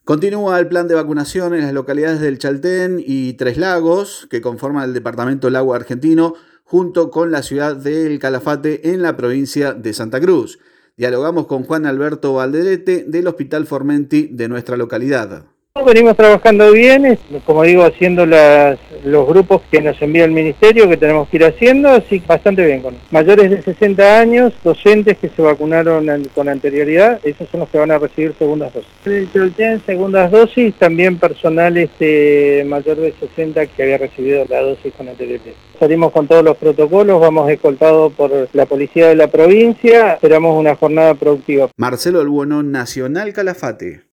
Continúa el plan de vacunación en las localidades del Chaltén y Tres Lagos, que conforman el departamento Lago Argentino, junto con la ciudad del Calafate en la provincia de Santa Cruz. Dialogamos con Juan Alberto Valderete del Hospital Formenti de nuestra localidad. Venimos trabajando bien, como digo, haciendo los grupos que nos envía el ministerio, que tenemos que ir haciendo, así que bastante bien. Con mayores de 60 años, docentes que se vacunaron con anterioridad, esos son los que van a recibir segundas dosis. En segundas dosis, también personal mayor de 60 que había recibido la dosis con anterioridad. Salimos con todos los protocolos, vamos escoltados por la policía de la provincia, esperamos una jornada productiva. Marcelo El Bueno, Nacional Calafate.